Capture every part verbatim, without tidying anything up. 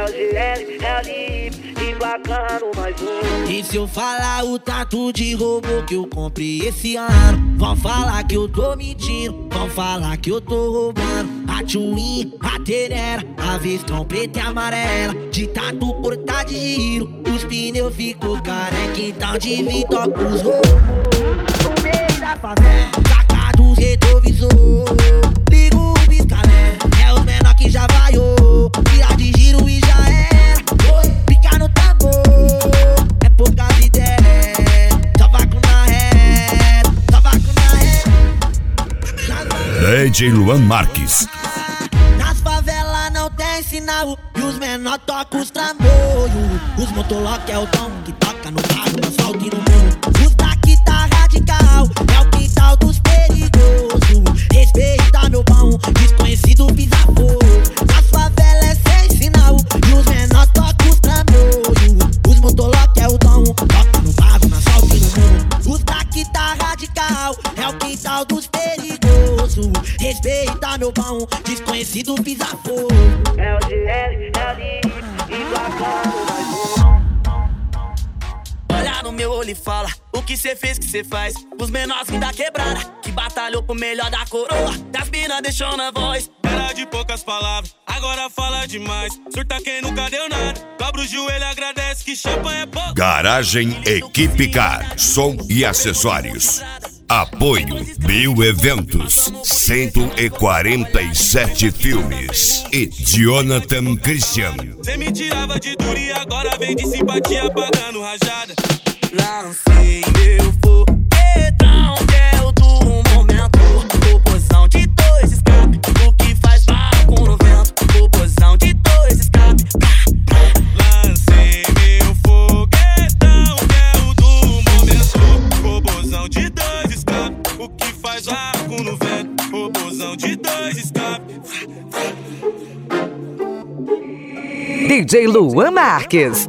o G L, é o Lip, emplacando mais um. E se eu falar o tanto de robô que eu comprei esse ano, vão falar que eu tô mentindo, vão falar que eu tô roubando. A Twin, a Terera, a Vestron preta e amarela, de tanto cortar de giro, os pneus ficou careca, então de vir toca os robôs. No meio da favela, saca dos retrovisor, liga o pisca-alerta, é os menor que já vaiou, tira de giro e já era. Oi, pica no tambor, é poucas ideias, só vaco na ré, só vaco na ré. D J Luan Marques. Nas favelas não tem sinal e os menor tocam os trambolhos. Os motolock é o tom que toca no carro, no asfalto e no morro. Os daqui tá radical, é o quintal dos perigosos. Respeita meu pão, desconhecido pisa fogo. Nas favelas é sem sinal e os menor tocam os trambolhos. Os motolock é o tom, toca no carro, no asfalto e no morro. Os daqui tá radical, é o quintal dos perigosos. Respeita meu pão, desconhecido pisa fogo. É o G L, é o Lip, emplacando mais um. Olha no meu olho e fala o que cê fez, que cê faz. Os menorzinhos da quebrada que batalhou pro melhor da coroa. Das mina deixou na voz. Era de poucas palavras, agora fala demais. Surta quem nunca deu nada, dobra o joelho, agradece que champanhe é pouco. Garagem Equipe Car, som e acessórios. Apoio Bio Eventos, cento e quarenta e sete filmes e Jonathan Christian. Cê me tirava de duro e agora vem de simpatia pagando rajada. Lancei meu foguetão, que é o do momento. Proporção de dois escape, o que faz vácuo no vento. Proporção de dois escape. Lancei meu foguetão, que é o do momento. Proporção de dois escape, o que faz vácuo no vento. Proporção de dois escape. D J Luan Marques.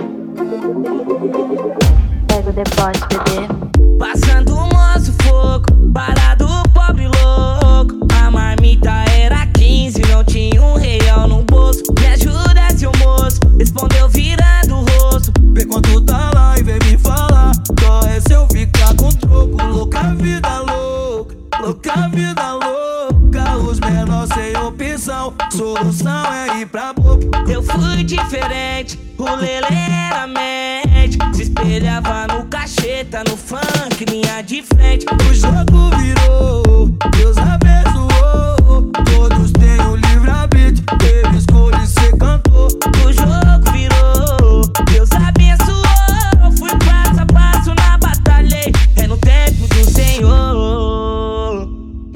Pega o depósito, bebê. Passando o moço fogo, parado pobre louco. A marmita era quinze, não tinha um real no bolso. Me ajuda, seu moço, respondeu virando o rosto. Vê quanto tá lá e vem me falar. Só é se eu ficar com troco. Louca vida louca, louca vida louca. Os menor sem opção, solução é ir pra boca. Eu fui diferente, o lelê era mente. Se espelhava no cacheta, no funk, linha de frente. O jogo virou, Deus abençoou. Todos têm o livre-arbítrio, teve escolha e cê cantou. O jogo virou, Deus abençoou. Fui passo a passo na batalha, é no tempo do Senhor.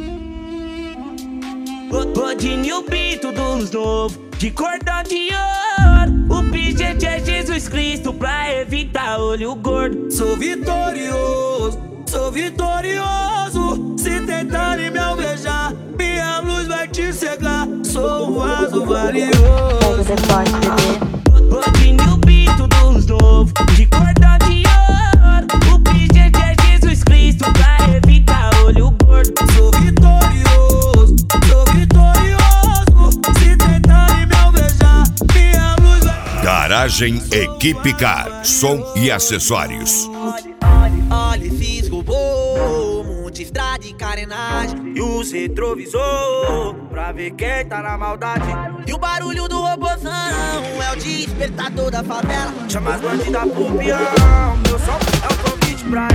Rodinho Bito dos novos, de cordão de ouro. O pijete é Jesus Cristo pra evitar olho gordo. Sou vitorioso, sou vitorioso. Se tentarem me alvejar, minha luz vai te cegar. Sou um vaso valioso. Pega o depósito, bebê. Rodinho Bito dos novos, de cordão de ouro. O pijete é Jesus Cristo pra evitar olho gordo. Sou vitorioso, sou vitorioso. Se tentarem me alvejar, minha luz vai... Garagem Equipe Car, som e acessórios. Olhe, olhe, olhe, fiz robô, multistrada e carenagem. E os retrovisor, pra ver quem tá na maldade. E o barulho do robôzão é o despertador da favela. Chama as bandidas pro peão, meu som é o convite pra